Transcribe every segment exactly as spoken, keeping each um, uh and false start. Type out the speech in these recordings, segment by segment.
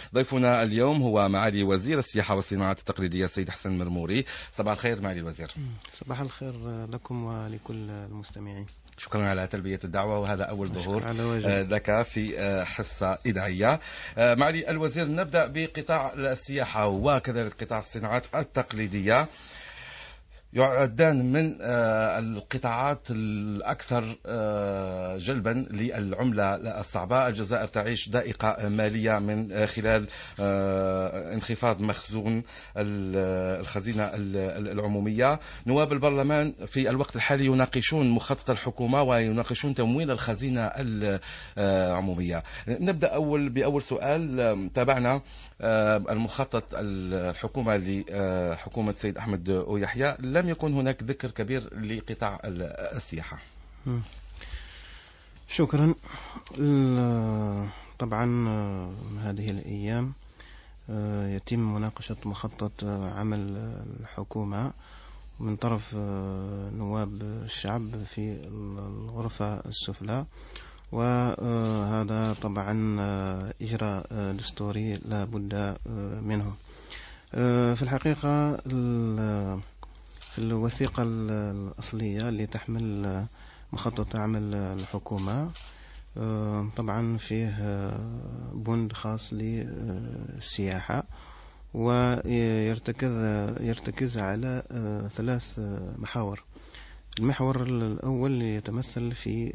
ضيفنا اليوم هو معالي وزير السياحة والصناعات التقليدية السيد حسن مرموري. صباح الخير معالي الوزير. صباح الخير لكم ولكل المستمعين. شكرا على تلبية الدعوة، وهذا أول ظهور لك في حصة إذاعية. معالي الوزير، نبدأ بقطاع السياحة وكذلك قطاع الصناعات التقليدية، يعدان من القطاعات الأكثر جلبا للعملة الصعبة. الجزائر تعيش ضائقة مالية من خلال انخفاض مخزون الخزينة العمومية. نواب البرلمان في الوقت الحالي يناقشون مخطط الحكومة ويناقشون تمويل الخزينة العمومية. نبدأ أول بأول سؤال. تابعنا المخطط الحكومة لحكومة السيد أحمد أويحيى، لم يكن هناك ذكر كبير لقطاع السياحة. شكرا. طبعا هذه الأيام يتم مناقشة مخطط عمل الحكومة من طرف نواب الشعب في الغرفة السفلى، وهذا طبعا إجراء دستوري لا بد منه. في الحقيقة في الوثيقة الأصلية اللي تحمل مخطط عمل الحكومة طبعا فيه بند خاص للسياحة، ويرتكز يرتكز على ثلاث محاور. المحور الأول يتمثل في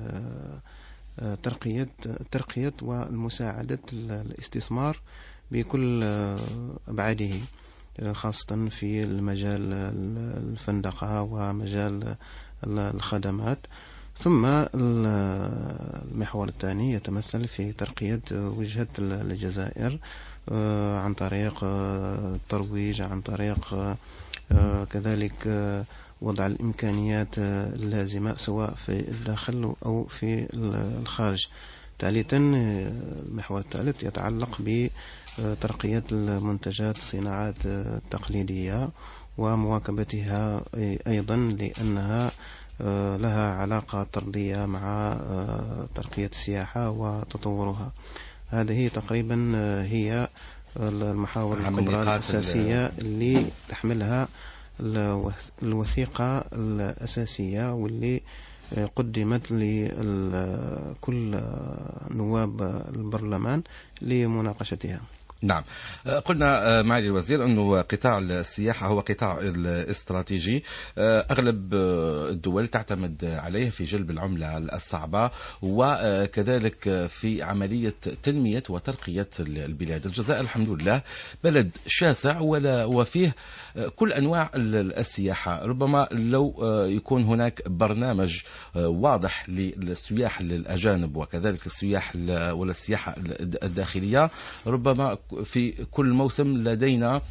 ترقية ترقية ومساعدة الاستثمار بكل أبعاده، خاصة في المجال الفندقة ومجال الخدمات. ثم المحور الثاني يتمثل في ترقية وجهة الجزائر عن طريق الترويج، عن طريق كذلك وضع الإمكانيات اللازمة سواء في الداخل أو في الخارج. ثالثا المحور الثالث يتعلق بترقية المنتجات الصناعات التقليدية ومواكبتها أيضا، لأنها لها علاقة طردية مع ترقية السياحة وتطورها. هذه تقريبا هي المحاور الكبرى الأساسية اللي تحملها الوثيقة الأساسية واللي قدمت لكل نواب البرلمان لمناقشتها. نعم، قلنا معالي الوزير أنه قطاع السياحة هو قطاع استراتيجي، أغلب الدول تعتمد عليه في جلب العملة الصعبة وكذلك في عملية تنمية وترقية البلاد. الجزائر الحمد لله بلد شاسع وفيه كل أنواع السياحة. ربما لو يكون هناك برنامج واضح للسياح الأجانب وكذلك السياح ولا السياحة الداخلية، ربما في كل موسم لدينا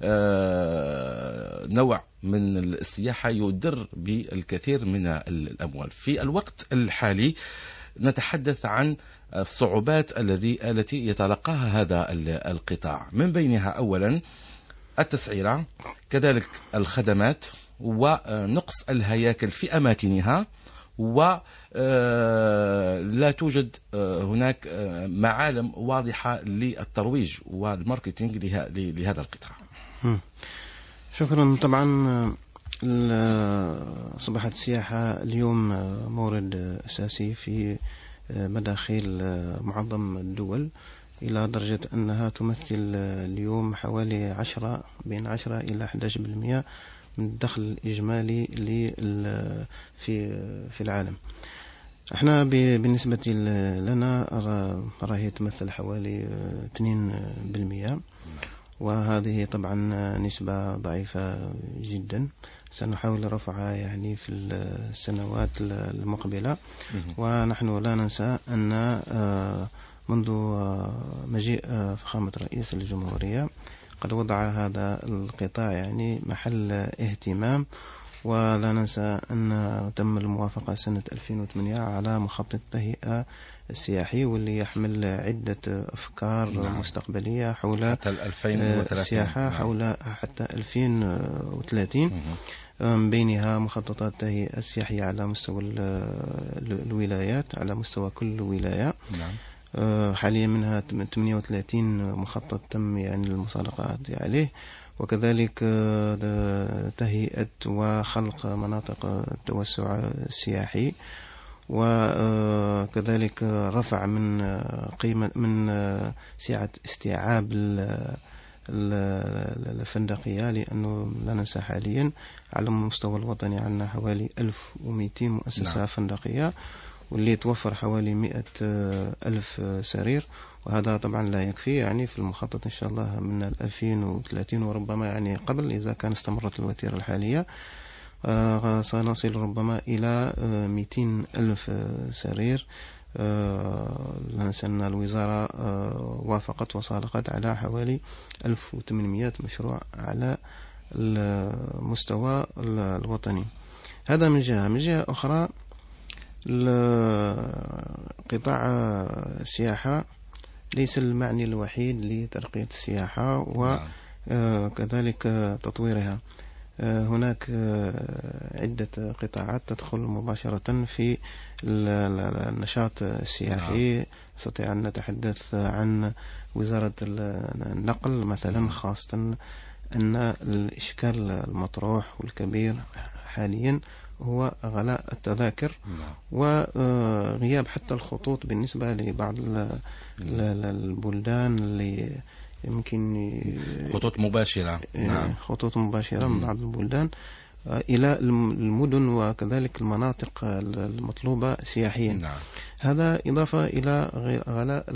نوع من السياحة يدر بالكثير من الأموال. في الوقت الحالي نتحدث عن الصعوبات الذي التي يتلقاها هذا القطاع، من بينها أولا التسعيرة، كذلك الخدمات، ونقص الهياكل في أماكنها، و لا توجد هناك معالم واضحة للترويج والماركتينج لهذا القطاع. شكرا. طبعا أصبحت السياحة اليوم مورد أساسي في مداخيل معظم الدول، إلى درجة أنها تمثل اليوم حوالي عشرة بين عشرة إلى أحد عشر بالمئة من الدخل الإجمالي في في العالم. احنا بالنسبة لنا راه يتمثل حوالي اثنين بالمئة، وهذه طبعا نسبة ضعيفة جدا. سنحاول رفعها يعني في السنوات المقبلة. ونحن لا ننسى أن منذ مجيء فخامة رئيس الجمهورية قد وضع هذا القطاع يعني محل اهتمام، ولا ننسى أن تم الموافقة سنة ألفين وثمانية على مخطط التهيئة السياحي، واللي يحمل عدة أفكار نعم. مستقبلية حول السياحة حول حتى ألفين وثلاثين، بينها مخططات التهيئة السياحية على مستوى الولايات، على مستوى كل ولاية. نعم. حاليا منها ثمانية وثلاثين مخطط تم يعني المصادقة عليه، وكذلك تهيئة وخلق مناطق التوسع السياحي، وكذلك رفع من قيمة من سعة استيعاب الفندقية، لأنه لا ننسى حاليا على المستوى الوطني عندنا حوالي ألف ومئتين مؤسسة نعم. فندقية، واللي توفر حوالي مئة ألف سرير، وهذا طبعا لا يكفي. يعني في المخطط إن شاء الله من ألفين وثلاثين وربما يعني قبل، إذا كان استمرت الوتيرة الحالية، سنصل ربما إلى مئتين ألف سرير. لا ننسى أن الوزارة وافقت وصادقت على حوالي ألف وثمانمئة مشروع على المستوى الوطني. هذا من جهة. من جهة أخرى، قطاع السياحة ليس المعني الوحيد لترقية السياحة وكذلك تطويرها. هناك عدة قطاعات تدخل مباشرة في النشاط السياحي. نستطيع أن نتحدث عن وزارة النقل مثلا، خاصة أن الإشكال المطروح والكبير حاليا هو غلاء التذاكر وغياب حتى الخطوط بالنسبة لبعض البلدان اللي يمكن خطوط مباشرة نعم. خطوط مباشرة من بعض البلدان إلى المدن وكذلك المناطق المطلوبة سياحيا نعم. هذا إضافة إلى غلاء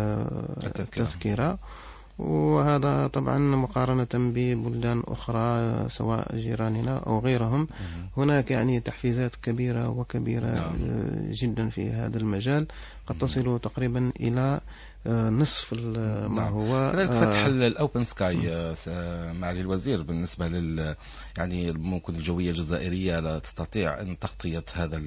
التذكرة، وهذا طبعا مقارنة ببلدان أخرى سواء جيراننا أو غيرهم. هناك يعني تحفيزات كبيرة وكبيرة نعم. جدا في هذا المجال، قد تصل تقريبا إلى نصف ما نعم. هو كذلك فتح الأوبن سكاي معالي الوزير بالنسبة لل يعني الممكن الجوية الجزائرية لا تستطيع أن تغطية هذا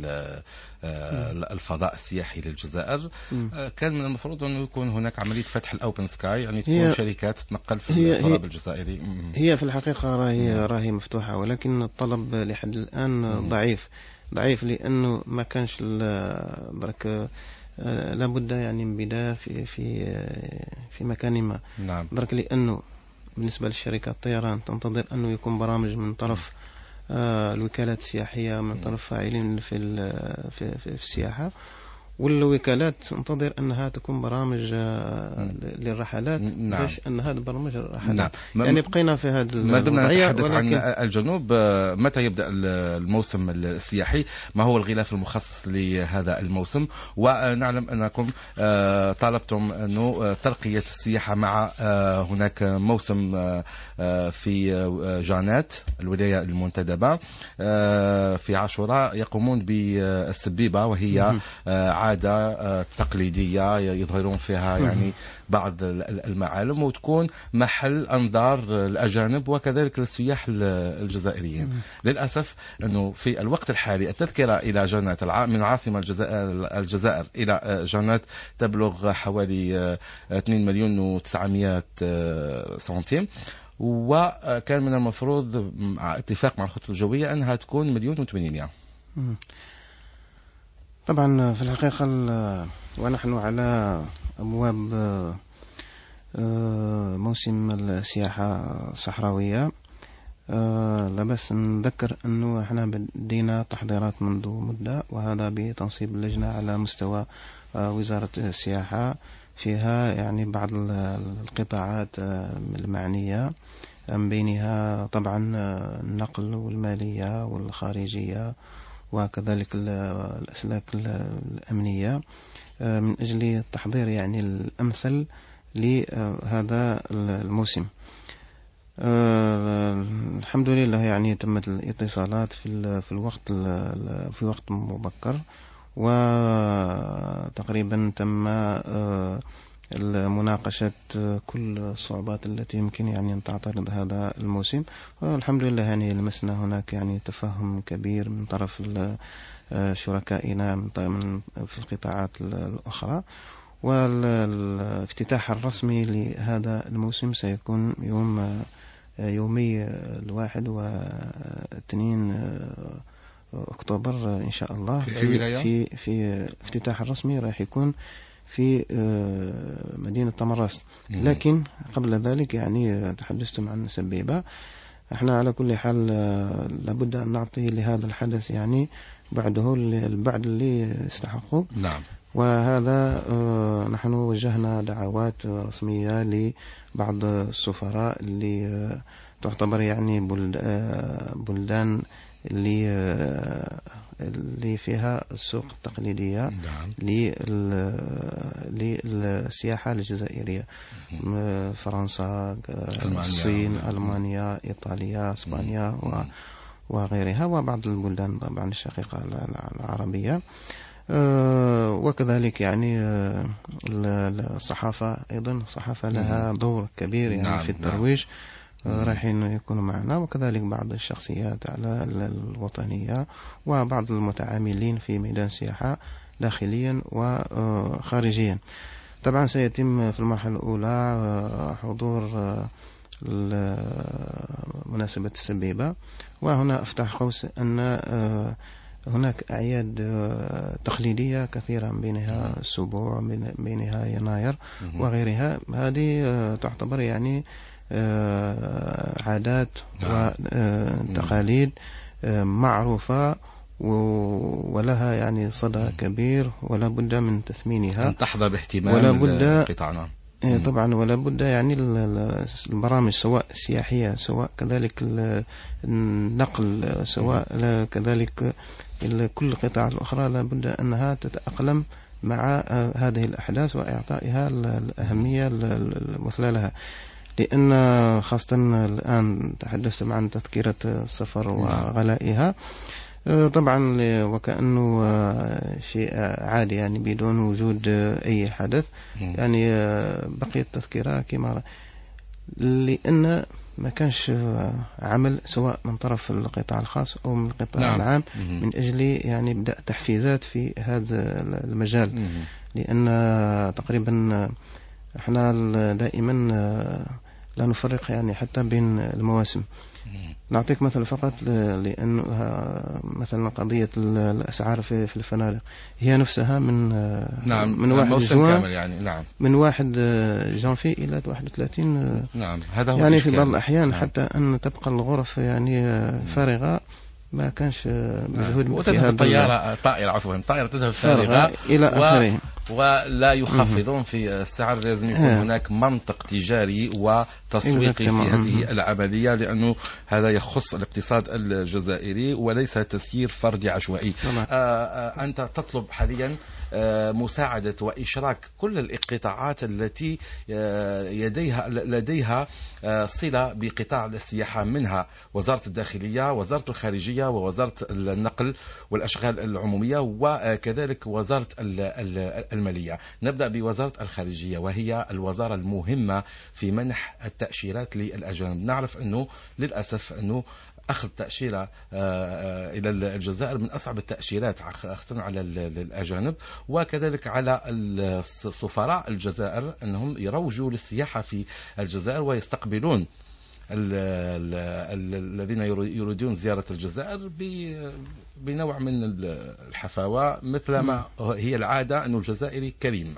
الفضاء السياحي للجزائر. كان من المفروض أن يكون هناك عملية فتح الأوبن سكاي، يعني تكون شركات تتنقل في الطلب الجزائري. هي في الحقيقة راهي راهي مفتوحة، ولكن الطلب لحد الآن ضعيف ضعيف لأنه ما كانش برك لابد يعني من بداية في في في مكان ما نعم. درك لأنه بالنسبة للشركات الطيران تنتظر أنه يكون برامج من طرف آه الوكالات السياحية، من طرف فاعلين في في, في السياحة، والوكالات تنتظر أنها تكون برامج آه للرحلات نعم. باش أن هذا برامج الرحلات نعم. يعني بقينا في هذا ما دمنا نتحدث عن الجنوب، متى يبدأ الموسم السياحي؟ ما هو الغلاف المخصص لهذا الموسم؟ ونعلم أنكم طالبتم أنه ترقية السياحة مع هناك موسم في جانات الولاية المنتدبة في عاشوراء يقومون بالسبيبة، وهي عادة تقليدية يظهرون فيها يعني بعض المعالم، وتكون محل أنظار الأجانب وكذلك السياح الجزائريين. للأسف أنه في الوقت الحالي التذكرة إلى جانات من عاصمة الجزائر إلى جانات تبلغ حوالي اثنين مليون وتسعمائة سنتيم، وكان من المفروض مع اتفاق مع الخطوط الجوية أنها تكون مليون وثمانمائة. طبعا في الحقيقة ونحن على أبواب موسم السياحة الصحراوية، لا بس نذكر أنه احنا بدينا تحضيرات منذ مدة، وهذا بتنصيب اللجنة على مستوى وزارة السياحة، فيها يعني بعض القطاعات المعنية، من بينها طبعا النقل والمالية والخارجية وكذلك الأسلاك الأمنية، من أجل التحضير يعني الأمثل لهذا الموسم. الحمد لله يعني تمت الاتصالات في في الوقت في وقت مبكر، وتقريبا تم مناقشة كل الصعوبات التي يمكن يعني أن تعترض هذا الموسم، والحمد لله يعني لمسنا هناك يعني تفهم كبير من طرف شركائنا من في القطاعات الأخرى. والافتتاح الرسمي لهذا الموسم سيكون يوم يومي الواحد واثنين أكتوبر إن شاء الله. في, في, في في افتتاح الرسمي راح يكون في مدينة طمراس. لكن قبل ذلك يعني تحدثتم عن سبيبة. احنا على كل حال لابد أن نعطي لهذا الحدث يعني بعده البعد اللي يستحقه. نعم. وهذا نحن وجهنا دعوات رسمية لبعض السفراء اللي تعتبر يعني بلدان اللي اللي فيها السوق التقليدية. نعم. للسياحة الجزائرية، فرنسا، ألمانيا. الصين، ألمانيا، إيطاليا، إسبانيا وغيرها، وبعض البلدان طبعا الشقيقة العربية. وكذلك يعني الصحافة أيضا، الصحافة لها دور كبير يعني نعم. في الترويج. رايحين يكونوا معنا، وكذلك بعض الشخصيات على الوطنية وبعض المتعاملين في ميدان السياحة داخليا وخارجيا. طبعا سيتم في المرحلة الأولى حضور مناسبة السبيبة، وهنا أفتح قوس أن هناك أعياد تقليدية كثيرة، بينها السبوع، بينها يناير وغيرها. هذه تعتبر يعني عادات وتقاليد معروفة ولها يعني صدى كبير، ولا بد من تثمينها، تحظى باهتمام ولا بد قطاعنا طبعا، ولا بد يعني البرامج سواء السياحية سواء كذلك النقل سواء كذلك كل القطاع الأخرى لا بد أنها تتأقلم مع هذه الأحداث وإعطائها الأهمية المثلى لها. لأن خاصة الآن تحدثت عن تذكرة السفر وغلائها، طبعا وكأنه شيء عادي يعني بدون وجود أي حدث، يعني بقيت تذكرة كما، لأن ما كانش عمل سواء من طرف القطاع الخاص أو من القطاع نعم. العام من أجل يعني بدأ تحفيزات في هذا المجال. لأن تقريبا احنا دائما لا نفرق يعني حتى بين المواسم. نعطيك مثل فقط، لأن مثلا قضية الأسعار في في الفنادق هي نفسها من نعم من واحد جوان يعني نعم من واحد جانفي إلى واحد وثلاثين نعم. هذا هو يعني الإشكال. في بعض الأحيان نعم. حتى أن تبقى الغرف يعني فارغة، ما كانش مجهود. وتذهب الطيارة طائرة عفوا طائرة تذهب فارغة إلى آخره، ولا يخفضون في السعر. لازم يكون هناك منطق تجاري وتسويقي في هذه العملية، لأنه هذا يخص الاقتصاد الجزائري وليس تسيير فردي عشوائي. أنت تطلب حاليا مساعدة وإشراك كل القطاعات التي يديها لديها صلة بقطاع السياحة، منها وزارة الداخلية، وزارة الخارجية، ووزارة النقل والأشغال العمومية، وكذلك وزارة المالية. نبدأ بوزارة الخارجية، وهي الوزارة المهمة في منح التأشيرات للأجانب. نعرف أنه للأسف أنه أخذ تأشيرة إلى الجزائر من أصعب التأشيرات، خاصة على الأجانب، وكذلك على السفراء الجزائر أنهم يروجوا للسياحة في الجزائر ويستقبلون الذين يريدون زيارة الجزائر بنوع من الحفاوة، مثلما هي العادة أن الجزائري كريم.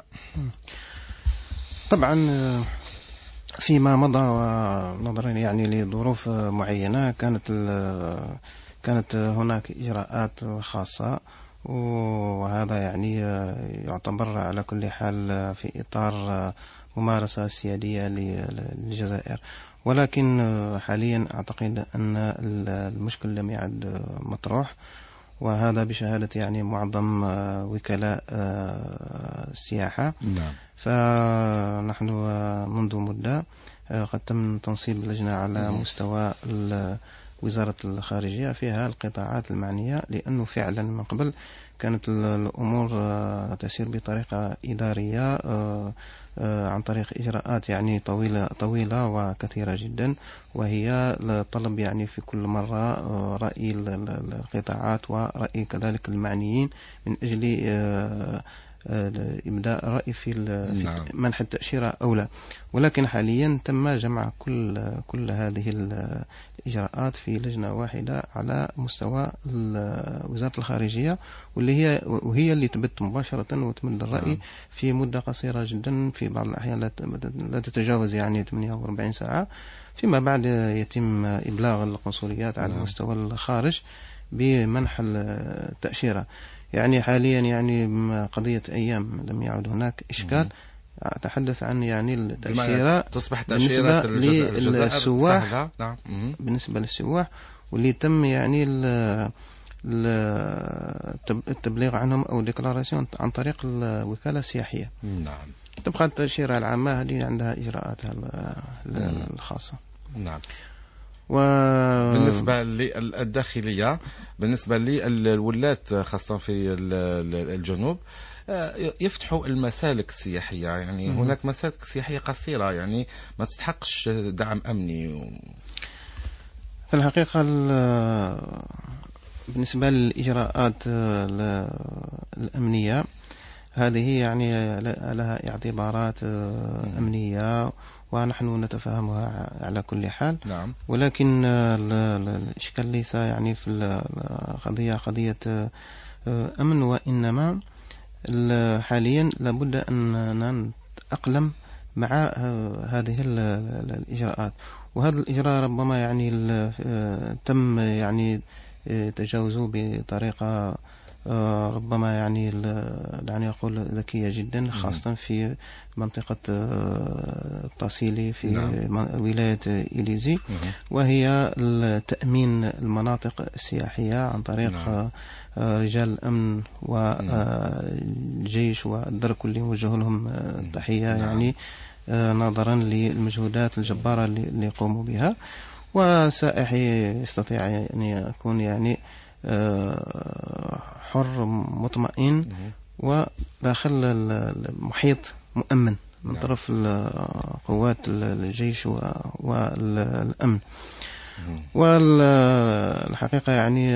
طبعا فيما مضى ونظرا يعني لظروف معينة كانت كانت هناك إجراءات خاصة، وهذا يعني يعتبر على كل حال في إطار ممارسة سيادية للجزائر. ولكن حاليا أعتقد أن المشكل لم يعد مطروح، وهذا بشهادة يعني معظم وكلاء السياحة. نعم. فنحن منذ مدة قد تم تنصيب لجنة على مستوى وزارة الخارجية فيها القطاعات المعنية، لأنه فعلا من قبل كانت الأمور تسير بطريقة إدارية عن طريق إجراءات يعني طويلة طويلة وكثيرة جدا، وهي طلب يعني في كل مرة رأي القطاعات ورأي كذلك المعنيين من أجل إبداء رأي في نعم. منح التأشيرة أو لا. ولكن حاليا تم جمع كل كل هذه الإجراءات في لجنة واحدة على مستوى وزارة الخارجية، واللي هي وهي اللي تبت مباشرة وتمد الرأي في مدة قصيرة جدا، في بعض الأحيان لا تتجاوز يعني ثمانية وأربعين ساعة. فيما بعد يتم إبلاغ القنصليات على مستوى الخارج بمنح التأشيرة. يعني حاليا يعني قضية أيام لم يعد هناك إشكال. أتحدث عن يعني التأشيرة تصبح تأشيرة للسواح. نعم. بالنسبة للسواح واللي تم يعني التبليغ عنهم أو ديكلاراسيون عن طريق الوكالة السياحية. نعم. تبقى التأشيرة العامة هذه عندها إجراءاتها الخاصة. نعم. وبالنسبة للداخلية، بالنسبة للولاة خاصة في الجنوب يفتحوا المسالك السياحية، يعني م- هناك مسالك سياحية قصيرة يعني ما تستحقش دعم أمني. في الحقيقة بالنسبة للإجراءات الأمنية هذه يعني لها اعتبارات أمنية ونحن نتفهمها على كل حال. نعم. ولكن الإشكال ليس يعني في القضية قضية أمن، وإنما حاليا لابد أن نتأقلم مع هذه الإجراءات. وهذا الإجراء ربما يعني تم يعني تجاوزه بطريقة ربما يعني دعني أقول ذكية جدا، خاصة في منطقة التصيلي في نعم. ولاية إليزي، وهي تأمين المناطق السياحية عن طريق نعم. رجال الأمن والجيش والدرك اللي وجهوا لهم التحية نعم. يعني نظرا للمجهودات الجبارة اللي يقوموا بها. وسائح يستطيع أن يكون يعني حر مطمئن وداخل المحيط مؤمن من نعم. طرف قوات الجيش والأمن. والحقيقة يعني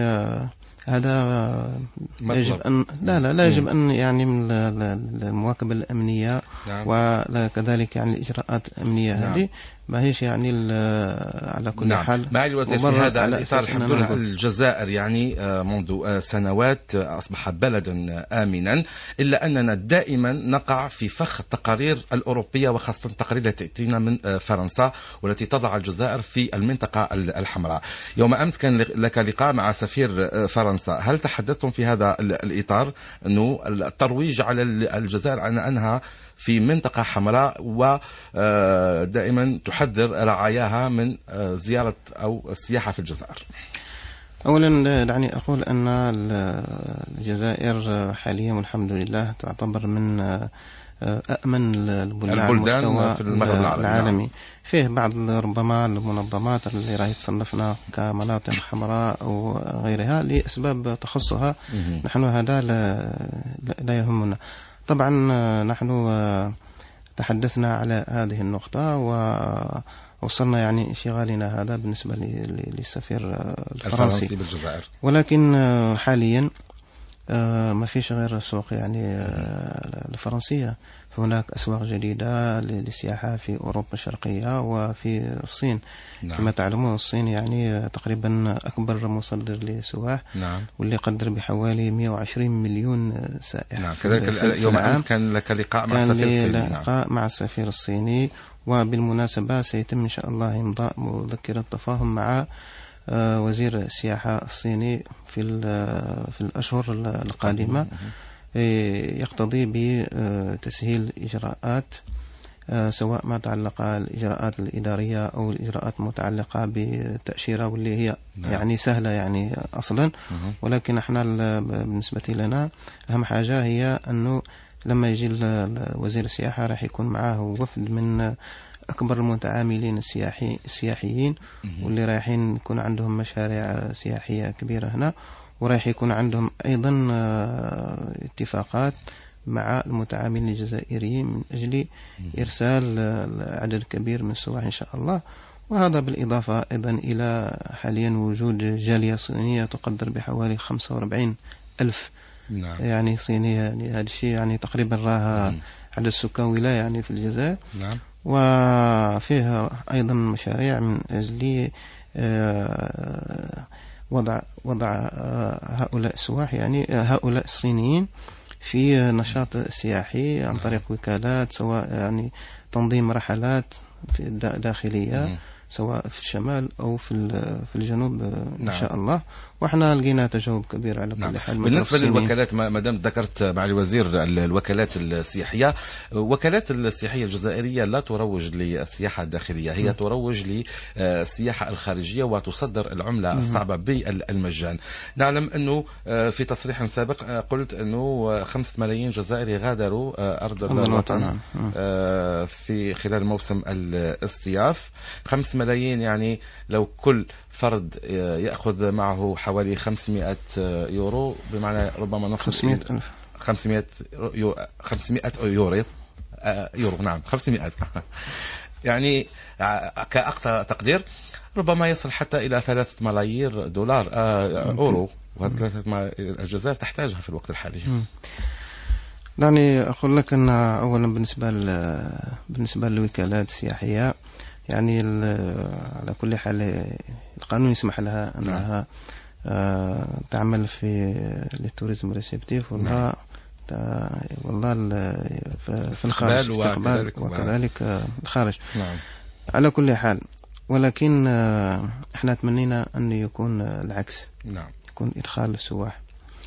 هذا يجب أن لا لا لا يجب أن يعني من المواكبة الأمنية نعم. وكذلك يعني الإجراءات الأمنية نعم. هذه ما هيش يعني على كل نعم. حال. معالي الوزير، في هذا الإطار الحمد لله الجزائر يعني منذ سنوات أصبح بلدا آمنا، إلا أننا دائما نقع في فخ التقارير الأوروبية وخاصة التقارير التي تأتينا من فرنسا والتي تضع الجزائر في المنطقة الحمراء. يوم أمس كان لك لقاء مع سفير فرنسا، هل تحدثتم في هذا الإطار أنه الترويج على الجزائر عن أنها في منطقة حمراء ودائما تحذر رعاياها من زيارة أو السياحة في الجزائر؟ أولا دعني أقول أن الجزائر حاليا والحمد لله تعتبر من أأمن البلدان على مستوى في المغرب العربي العالمي. فيه بعض ربما المنظمات اللي راهي تصنفنا كمناطق حمراء أو غيرها لأسباب تخصها، نحن هذا لا, لا يهمنا. طبعا نحن تحدثنا على هذه النقطة ووصلنا يعني انشغالنا هذا بالنسبة للسفير الفرنسي بالجزائر. ولكن حاليا ما فيش غير السوق يعني الفرنسية، فهناك أسواق جديدة للسياحة في أوروبا الشرقية وفي الصين. نعم. كما تعلمون الصين يعني تقريبا أكبر مصدر للسواح نعم. واللي قدر بحوالي مئة وعشرين مليون سائح. نعم. كذلك يوم أمس كان لك لقاء مع السفير الصيني. كان لقاء مع السفير الصيني، وبالمناسبة سيتم إن شاء الله إمضاء مذكرة تفاهم مع وزير السياحة الصيني في في الأشهر القادمة، يقتضي بتسهيل إجراءات سواء ما تعلق الإجراءات الإدارية أو الإجراءات المتعلقة بالتأشيرة واللي هي يعني سهلة يعني أصلا. ولكن احنا بالنسبة لنا أهم حاجة هي أنه لما يجي وزير السياحة راح يكون معه وفد من أكبر المتعاملين السياحي السياحيين واللي رايحين يكون عندهم مشاريع سياحية كبيرة هنا، ورايح يكون عندهم أيضا اتفاقات مع المتعاملين الجزائريين من أجل إرسال عدد كبير من السواح إن شاء الله. وهذا بالإضافة أيضا إلى حاليا وجود جالية صينية تقدر بحوالي خمسة وأربعين ألف نعم. يعني صينية. يعني هذا الشيء يعني تقريبا راه عدد السكان ولاية يعني في الجزائر. نعم. وفيه أيضا مشاريع من أجل وضع وضع هؤلاء السواح يعني هؤلاء الصينيين في نشاط سياحي عن طريق وكالات، سواء يعني تنظيم رحلات داخلية سواء في الشمال أو في في الجنوب. نعم. إن شاء الله. وإحنا لقينا تجاوب كبير على كل نعم. حال. بالنسبة للوكالات، ما دام ذكرت معالي الوزير الوكالات السياحية، وكالات السياحية الجزائرية لا تروج للسياحة الداخلية، هي م. تروج للسياحة الخارجية وتصدر العملة م. الصعبة بالمجان. نعلم أنه في تصريح سابق قلت أنه خمسة ملايين جزائري غادروا أرض الوطن في خلال موسم الاصطياف. خمسة ملايين يعني لو كل فرد يأخذ معه حوالي خمسمائة يورو، بمعنى ربما نصل خمسمائة ألف خمسمائة يو خمسمائة يورو يورو نعم خمسمائة يعني كأقصى تقدير ربما يصل حتى إلى ثلاثة ملايير دولار أورو، وهذا الجزائر تحتاجها في الوقت الحالي. دعني أقول لك أن أولا بالنسبة بالنسبة للوكالات السياحية يعني على كل حال القانون يسمح لها أنها آه تعمل في التوريزم ريسبتيف والله والله في الخارج استقبال وكذلك الخارج. نعم. على كل حال، ولكن آه احنا تمنينا أن يكون العكس. نعم. يكون إدخال السواح.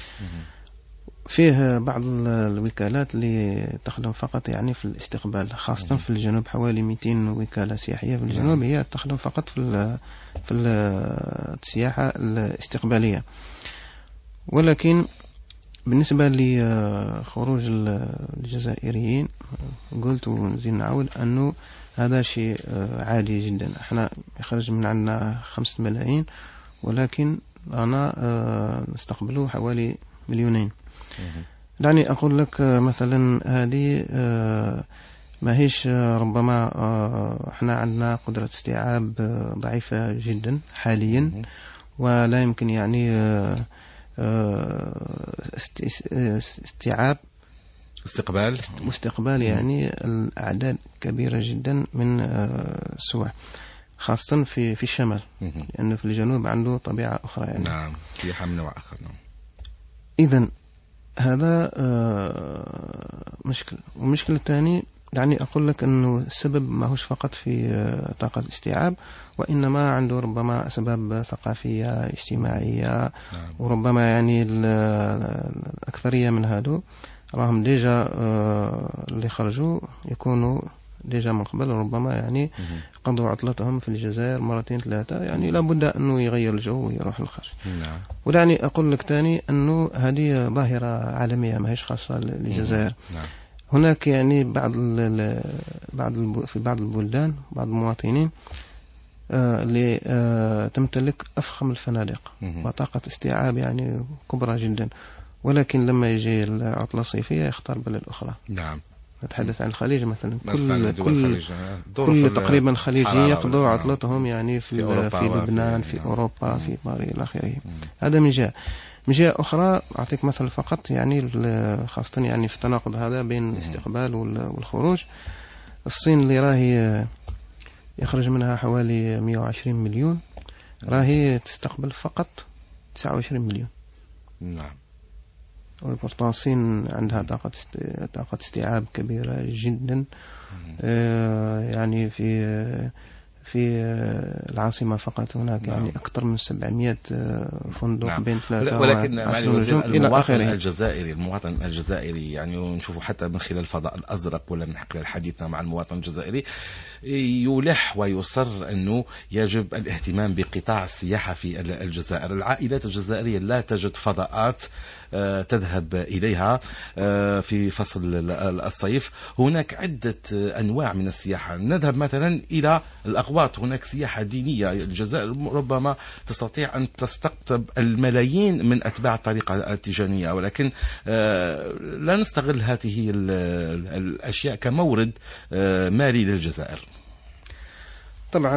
فيه بعض الوكالات اللي تخدم فقط يعني في الاستقبال، خاصة في الجنوب حوالي مئتين وكالة سياحية في الجنوب هي تخدم فقط في في السياحة الاستقبالية. ولكن بالنسبة لخروج الجزائريين قلت ونزيد نعود أنه هذا شيء عادي جدا. احنا يخرج من عندنا خمسة ملايين، ولكن أنا نستقبله حوالي مليونين. دعني أقول لك مثلا هذه ما هيش ربما احنا عندنا قدرة استيعاب ضعيفة جدا حاليا، ولا يمكن يعني استيعاب استقبال مستقبل يعني الأعداد كبيرة جدا من السواح، خاصة في في الشمال، لأنه في الجنوب عنده طبيعة أخرى يعني. نعم، سياحة من نوع آخر. نعم. إذن هذا مشكلة. والمشكلة الثانية يعني أقول لك أنه السبب ما هوش فقط في طاقة الاستيعاب، وإنما عنده ربما أسباب ثقافية اجتماعية. نعم. وربما يعني الأكثرية من هادو راهم ديجا اللي خرجوا يكونوا ديجا من قبل ربما يعني قضوا عطلتهم في الجزائر مرتين ثلاثة، يعني لابد أنه يغير الجو ويروح للخارج. نعم. ودعني أقول لك تاني أنه هذه ظاهرة عالمية ما هيش خاصة للجزائر. نعم. هناك يعني بعض بعض في بعض البلدان بعض المواطنين اللي تمتلك أفخم الفنادق وطاقة استيعاب يعني كبرى جدا، ولكن لما يجي العطلة الصيفية يختار بلد أخرى. نعم. نتحدث عن الخليج مثلا، كل كل, كل تقريبا خليجي يقضوا عطلتهم يعني في في, في لبنان في أوروبا في باريس إلى آخره. هذا من جهة. من جهة أخرى أعطيك مثل فقط يعني خاصة يعني في التناقض هذا بين الاستقبال والخروج. الصين اللي راهي يخرج منها حوالي مئة وعشرين مليون راهي تستقبل فقط تسعة وعشرين مليون. نعم. وبرطان الصين عندها طاقة طاقة استيعاب كبيرة جدا. آه يعني في في العاصمة فقط هناك نعم. يعني أكثر من سبعمائة فندق نعم. بين ثلاثة ولكن معالي الوزير المواطن الجزائري المواطن الجزائري يعني ونشوفه حتى من خلال الفضاء الأزرق ولا من خلال حديثنا مع المواطن الجزائري يلح ويصر أنه يجب الاهتمام بقطاع السياحة في الجزائر. العائلات الجزائرية لا تجد فضاءات تذهب إليها في فصل الصيف. هناك عدة أنواع من السياحة. نذهب مثلا إلى الأغواط، هناك سياحة دينية. الجزائر ربما تستطيع أن تستقطب الملايين من أتباع الطريقة التيجانية، ولكن لا نستغل هذه الأشياء كمورد مالي للجزائر. طبعا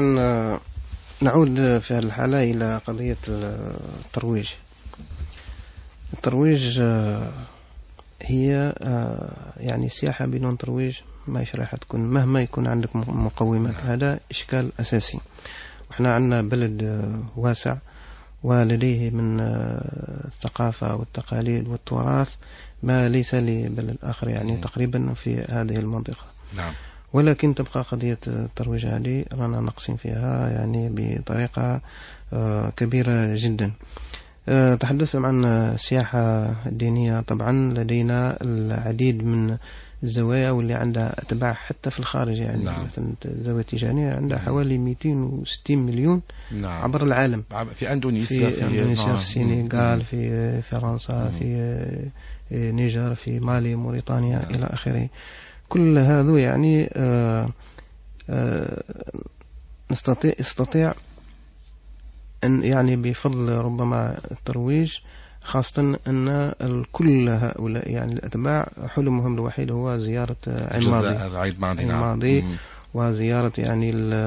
نعود في هذه الحالة إلى قضية الترويج. الترويج هي يعني السياحة بدون ترويج ما راح تكون، مهما يكون عندك مقومات. هذا إشكال أساسي. وإحنا عندنا بلد واسع ولديه من الثقافة والتقاليد والتراث ما ليس لبلد آخر يعني تقريبا في هذه المنطقة. نعم. ولكن تبقى قضية الترويج هذه رانا ناقصين فيها يعني بطريقة كبيرة جدا. تحدث عن السياحة الدينية. طبعا لدينا العديد من الزوايا واللي عندها أتباع حتى في الخارج يعني. نعم. مثلا الزاوية التيجانية عندها حوالي مئتين وستين مليون. نعم. عبر العالم، في أندونيسيا، في, في أندونيسيا، في السنغال، في فرنسا، في نيجر، في مالي، موريتانيا. نعم. إلى آخره. كل هذا يعني آآ آآ نستطيع استطيع أن يعني بفضل ربما الترويج، خاصة أن كل هؤلاء يعني الأتباع حلمهم الوحيد هو زيارة عين ماضي، عين ماضي, نعم. ماضي وزيارة يعني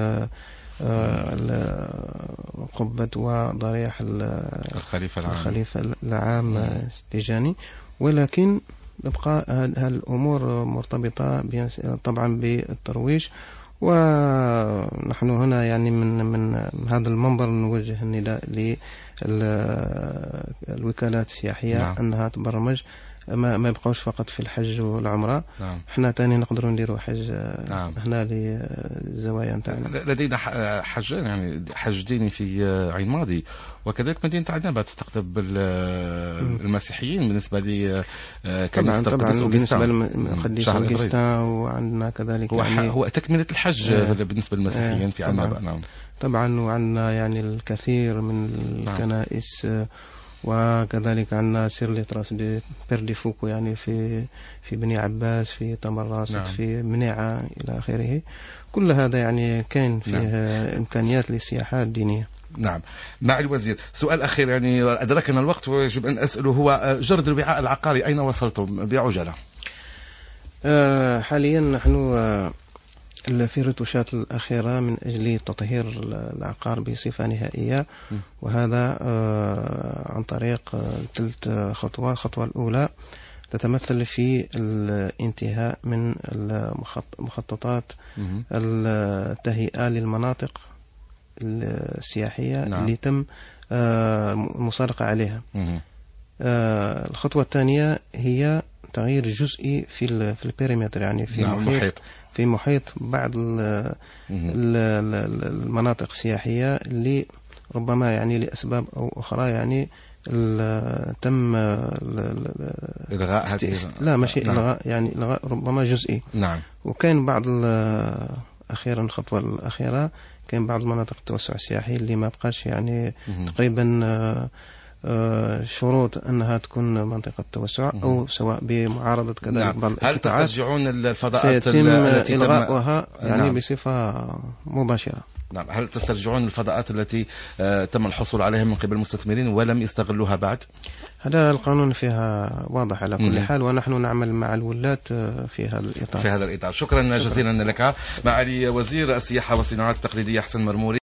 قبة وضريح الخليفة العام, الخليفة العام التيجاني. ولكن تبقى هذه الأمور مرتبطة طبعا بالترويج. ونحن هنا يعني من من هذا المنبر نوجه النداء للوكالات السياحية. نعم. أنها تبرمج، ما ما يبقوش فقط في الحج والعمرة. نعم. احنا تاني نقدروا نديروا حج. نعم. هنا للزوايا نتاعنا. لدينا حجين يعني حج ديني في عين ماضي، وكذلك مدينة عنابة تستقطب المسيحيين بالنسبة لي كنيسة القديس بالنسبة للقديس أوغسطين. وعندنا كذلك هو, يعني هو تكملة الحج آه بالنسبة للمسيحيين آه في عنابة. نعم. طبعا وعندنا يعني الكثير من الكنائس. نعم. وكذلك عندنا سير لتراس دي بيردي فوكو يعني في في بني عباس، في تمراس. نعم. في منيعة إلى آخره. كل هذا يعني كان فيه نعم. إمكانيات للسياحة الدينية. نعم. معالي الوزير، سؤال أخير يعني أدركنا الوقت ويجب أن أسأله، هو جرد الوعاء العقاري أين وصلتم بعجلة؟ أه حاليا نحن في الرتوشات الأخيرة من أجل تطهير العقار بصفة نهائية. وهذا عن طريق ثلاث خطوات. الخطوة الأولى تتمثل في الانتهاء من المخططات التهيئة للمناطق السياحية. نعم. اللي تم المصادقة عليها. الخطوة الثانية هي تغيير جزئي في في البيريمتر يعني في نعم. محيط في محيط بعض المناطق السياحية اللي ربما يعني لأسباب أو أخرى يعني تم إلغاء هذه. لا ماشي نعم. إلغاء يعني إلغاء ربما جزئي. نعم. وكان بعض أخيرا الخطوة الأخيرة كان بعض المناطق التوسع السياحي اللي ما بقاش يعني مم. تقريبا شروط أنها تكون منطقة توسع أو سواء بمعارضة كذلك. نعم. بعض هل تسترجعون الفضاءات سيتم التي إلغاؤها يعني نعم. بصفة مباشرة؟ نعم. هل تسترجعون الفضاءات التي تم الحصول عليها من قبل المستثمرين ولم يستغلوها بعد؟ هذا القانون فيها واضح على كل حال، ونحن نعمل مع الولاة في هذا الإطار. في هذا الإطار. شكرا, شكرا. جزيلا لك معالي وزير السياحة والصناعات التقليدية حسن مرموري.